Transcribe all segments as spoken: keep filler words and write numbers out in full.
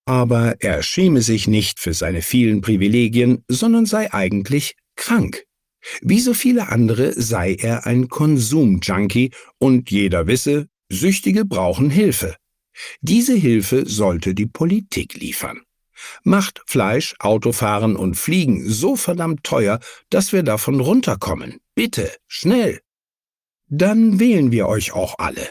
Aber er schäme sich nicht für seine vielen Privilegien, sondern sei eigentlich krank. Wie so viele andere sei er ein Konsumjunkie und jeder wisse, Süchtige brauchen Hilfe. Diese Hilfe sollte die Politik liefern. Macht Fleisch, Autofahren und Fliegen so verdammt teuer, dass wir davon runterkommen. Bitte, schnell! Dann wählen wir euch auch alle.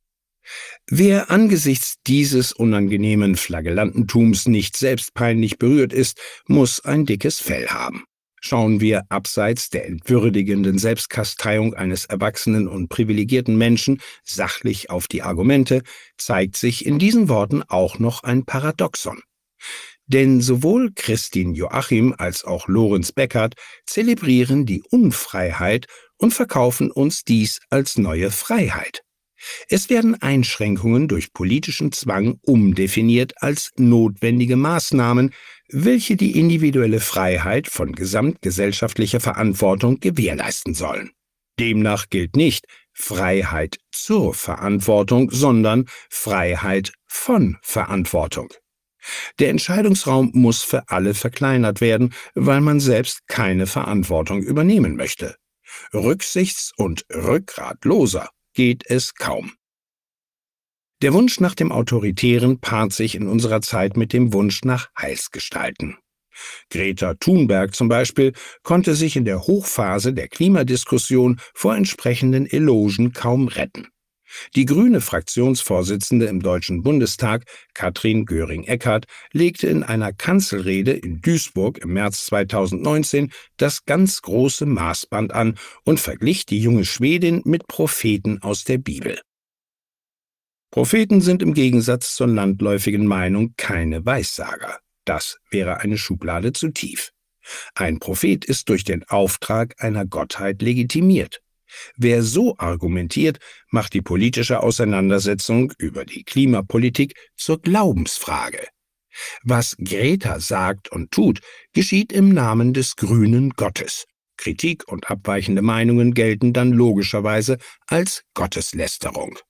Wer angesichts dieses unangenehmen Flagellantentums nicht selbst peinlich berührt ist, muss ein dickes Fell haben. Schauen wir abseits der entwürdigenden Selbstkasteiung eines erwachsenen und privilegierten Menschen sachlich auf die Argumente, zeigt sich in diesen Worten auch noch ein Paradoxon. Denn sowohl Christine Joachim als auch Lorenz Beckert zelebrieren die Unfreiheit und verkaufen uns dies als neue Freiheit. Es werden Einschränkungen durch politischen Zwang umdefiniert als notwendige Maßnahmen, welche die individuelle Freiheit von gesamtgesellschaftlicher Verantwortung gewährleisten sollen. Demnach gilt nicht Freiheit zur Verantwortung, sondern Freiheit von Verantwortung. Der Entscheidungsraum muss für alle verkleinert werden, weil man selbst keine Verantwortung übernehmen möchte. Rücksichts- und rückgratloser geht es kaum. Der Wunsch nach dem Autoritären paart sich in unserer Zeit mit dem Wunsch nach Heilsgestalten. Greta Thunberg zum Beispiel konnte sich in der Hochphase der Klimadiskussion vor entsprechenden Elogen kaum retten. Die grüne Fraktionsvorsitzende im Deutschen Bundestag, Katrin Göring-Eckardt, legte in einer Kanzelrede in Duisburg im März zweitausendneunzehn das ganz große Maßband an und verglich die junge Schwedin mit Propheten aus der Bibel. Propheten sind im Gegensatz zur landläufigen Meinung keine Weissager. Das wäre eine Schublade zu tief. Ein Prophet ist durch den Auftrag einer Gottheit legitimiert. Wer so argumentiert, macht die politische Auseinandersetzung über die Klimapolitik zur Glaubensfrage. Was Greta sagt und tut, geschieht im Namen des grünen Gottes. Kritik und abweichende Meinungen gelten dann logischerweise als Gotteslästerung.